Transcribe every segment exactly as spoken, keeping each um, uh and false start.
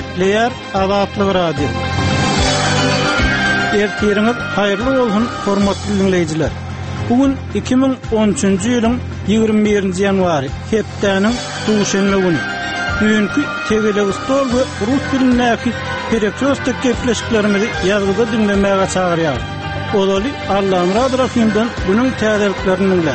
Gepleyer Azatlyk Radio. Ertiriniz hayırlı olsun hormatly dinleyijiler. Bugün iki bin on üçünji ýylyň ýygrimi birinji ýanwary, hepdeniň duşanly güni. Bugünkü tegeleg stol we rus dilindäki perekçostek gepleşiklerimizi ýazgyda dinlemäge çagyrýar. Olaly Allah'ın radyosyndan bunyň täzeliklerini dinle.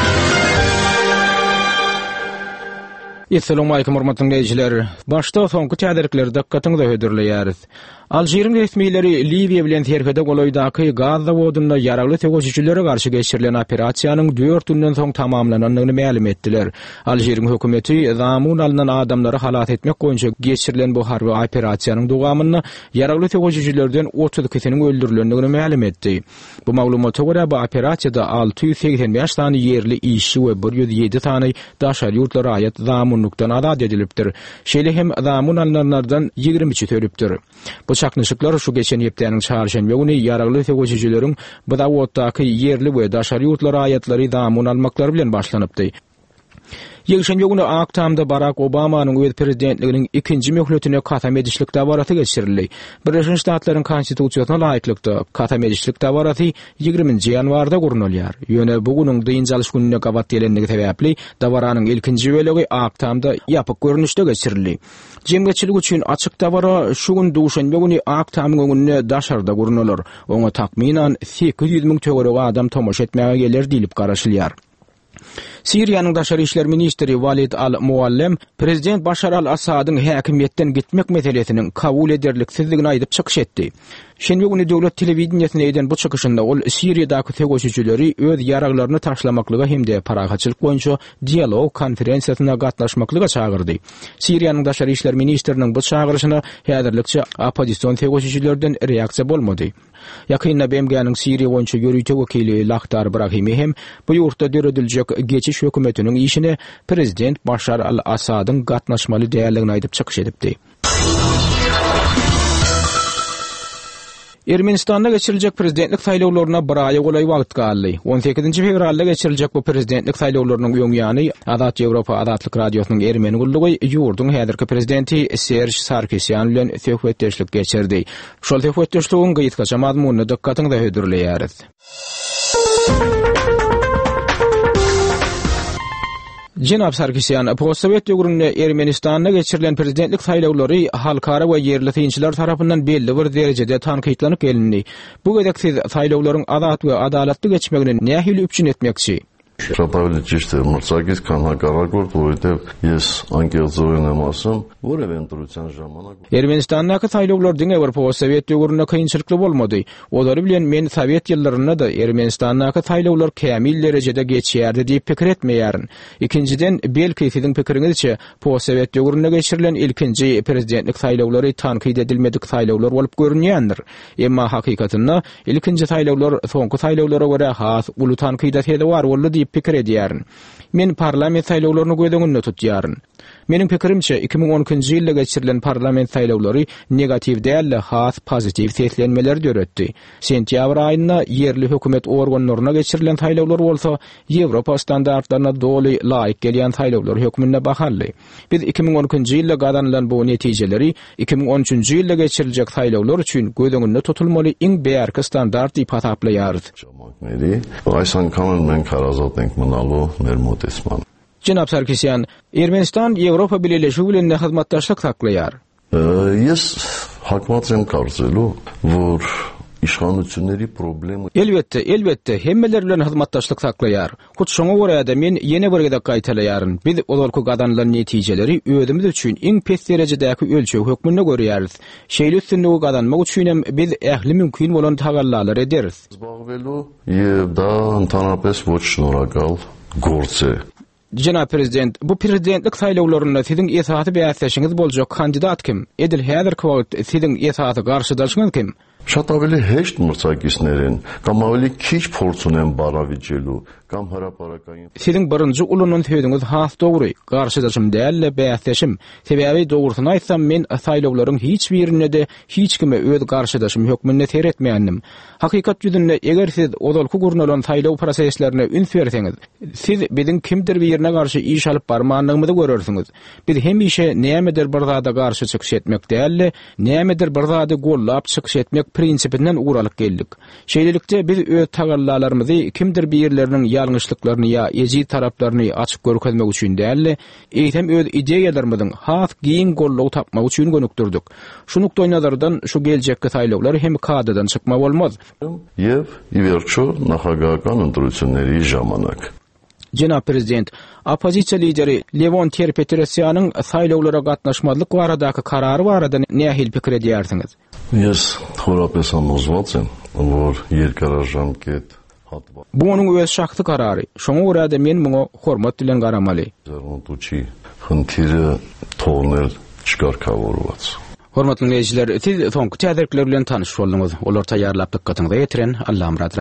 Assalamu alaykum hormatly dinleyijiler. Başda soňky täzelikleri dikkatiňize höderleýäris. Aljeryň resmiýetleri Libiýa bilen terhede goloýdaky gaz zawodunda ýaragly tegoşçylary garşy geçirilen operasiýanyň dört günden soň tamamlanynyny ma'lum etdiler. Aljeryň hökümeti zamun alynan adamlary halat etmek boýunça geçirilen bu harby operasiýanyň dowamyny ýaragly tegoşçylardan otuz kisiniň öldürilendigini ma'lum etdi. Bu maglumata görä bu operasiýada alty ýüz seksen beş tany ýerli işçi we bir ýüz ýedi tany daşary ýurtlara aýat zamunlukdan azat edilipdir. Şeýle hem zamun alynanlardan ýygrimi üçi törüpdir. Bu çaknyşyklar şu geçen ýepdeniň çarşembe güni ýaragly tegoşçylaryň bu zawoddaky ýerli we daşary ýurtlara aýatlary zamun almaklary bilen başlanypdy. Ýegşen ýögüne Aktamda Barack Obamanyň öz prezidentliginiň ikinji möhletine katam edişlik dawaraty geçirildi. Birleşmiş Ştatlaryň konstitusiýasyna laýyklykda katam edişlik dawaraty ýygrimiňji ýanwarda gurnulýar. Ýöne bugüniň dynjalyş gününe gabat gelenligi sebäpli dawaranyň ilkinji bölegi Aktamda ýapyk görnüşde geçirildi. Jemgyçilik üçin açyk dawara şu gün duşanbe güni Aktamyň öňünde daşarda gurnular. Oňa takminan sekiz ýüz miň töwereg adam tomoş etmäge geler diýilip garaşylýar. Siriýanyň daşary işler ministri Walid al-Muallem prezident Bashar al-Asadyň häkimiýetden gitmek meselesiniň kabul ederliksizligini aýdyp çykyş etdi. Şenbe güni döwlet telewizionyasynda eden bu çykyşynda ol Siriýadaky tegoşçyları öz ýaraglaryny taşlamaklyga hemde paragaçylyk boýunça dialog konferensiýasyna gatnaşmaklyga çagyrdy. Siriýanyň daşary işler ministriniň bu çagyrşyna häzirlikçe opozisiýon tegoşçylardan reaksiýa bolmady. Yakynda B M G'niň Siriýa boýunça ýörüýte wekili Lahtar Brahimi hem bu ýurtda dörediljek geçiş hökümetiniň işine prezident Bashar al-Asadyň gatnaşmaly däýerligini aýdyp çykyş edipdi. Ermenistanda geçiriljek prezidentlik saýlawlaryna bir aýa golay wagt galdy. on sekizinji fevralda geçiriljek bu prezidentlik saýlawlarynyň öňýany Azat Ýewropa Azatlyk radiosynyň Ermeni gullugy ýurdun häzirki prezidenti Serj Sarkisyan bilen söhbetdeşlik geçirdi. Şol söhbetdeşligiň gyýytgaça mazmunyny dikkatiňize höderleýäris. Jenap Sarkisyan, postsovet ýögründe Ermenistanda geçirilen prezidentlik saýlawlary halkara we ýerli tynçylar tarapyndan belli bir derejede tankytlanyp gelindi. Bu gedek siz saýlawlaryň azat we adalatly geçmegini nähili üpçün etmekçi? Շատավելի ճիշտ է մրցակից, քան հակառակորդ, որովհետև ես անկեղծորեն եմ ասում, որևէ ընտրության ժամանակ Ermenistandaky saýlawlardyň Ýewropa Sowet ýögründe kynçylykly bolmady. Olary bilen men Sowet ýyllarynda da Ermenistandaky saýlawlar kämil derejede geçýärdi diýip pikir etmeýärin. İkinciden belki siziň pikiriňizçe Sowet ýögründe geçirilen ilkinji prezidentlik saýlawlary tankyd edilmedik saýlawlar bolup görünýändir. Emma hakykatynda ilkinji saýlawlar soňky saýlawlara görä has uly tankyda var boldy diýip pikir edýärin. Men parlament saýlawlaryny gödüňünde tutýaryn. Meniň pikirimçe iki bin on ikinji ýylda geçirilen parlament saýlawlary negativ däl, has pozitiv seslenmeler döretdi. Sentýabr aýynda ýerli hökümet organlaryna geçirilen saýlawlar bolsa, Ýewropa standartlaryna doly laýyk gelýän saýlawlar hökmünde bahally. Biz iki bin on ikinji ýylda gazanylan bu netijeleri iki bin on üçünji ýylda geçiriljek saýlawlar üçin gödüňünde tutulmaly iň beýärki standart diýip hasaplaýarys. Այս անգամ մենք հարազատ ենք մնալու մեր մոտեցման. Jenap Sarkisyan, Ermenistan Ýewropa Birleşigi bilen häzmatdaşlyk saklaýar. Ես hakmat եմ կարծելու, որ işğançıları problemi Elbette, elbette hemmeler bilen hyzmatdaşlyk saklaýar. Hut şoňa görä da men ýene bir gedek gaýtalaýaryn. Biz olarky gazanylan netijeleri özümiz üçin iň pes derejedäki ölçew hökmünde görýäris. Şeýle üstünligi gazanmak üçin hem biz ähli mümkin bolan tagallalar ederiz. Զբաղվելու եւ դա ընդհանրապես ոչ շնորհակալ գործ է. Jenap prezident, bu prezidentlik saýlawlaryna siziň esaty bäsleşiňiz boljak kandidat kim? Edil häzirki wagt siziň esaty garşydaşyňyz kim? Շատ ավելի հեշտ մրցակիցներին կամ ավելի քիչ փորձ ունեն բարավիճելու կամ հրապարակային Sizin birinci ulunun töýdüňiz has dogry, garşydaşym dälle bäsleşim. Sebäbi dogrusyny aýtsam men saýlawlaryň hiç birine de hiç kime öz garşydaşym hökmünde teretmeýändim. Hakykat ýüzünde eger siz odalky gurnalan saýlaw proseslerine üns berseňiz, siz biziň kimdir birine garşy iş alyp barmanlygymyzy görersiňiz. Biz hemişe nämedir bir zada garşy çykyş etmek dälle, nämedir bir zada gollap çykyş etmek prinsipinden uğralyp geldik. Şeýlelikde biz öz tagallarymyzy kimdir birleriniň ýalňyşlyklaryny ýa ejid taraplaryny açyk görkezmek üçin dälle, eýtem öz ideýalarymyzyň has giň gollaw tapmak üçin gönükdirdik. Şunukda nazardan şu geljekde saýlawlar hem kadadan çykma bolmaz. Եվ ի վերջո նախագահական ընտրությունների ժամանակ. Cenab Prezident, opozisiya lideri Levon Ter-Petrosyan'ın saýlawlara gatnaşmazlyk baradaky karary barada nähil pikir edýärsiňiz? Ես խորապես համոզված եմ, որ երկարաժամկետ հատված Bu onun öz şahsy karary. Şoňa görä de men muňa hormat bilen garamaly. Zermontuçi խնդիրը թողնել չկարգավորված. Hormatly dinleyijiler, siz soňky täzirikler bilen tanyş boldunuz. Olar taýýarlap dykkatyňyza ýetiren Allahym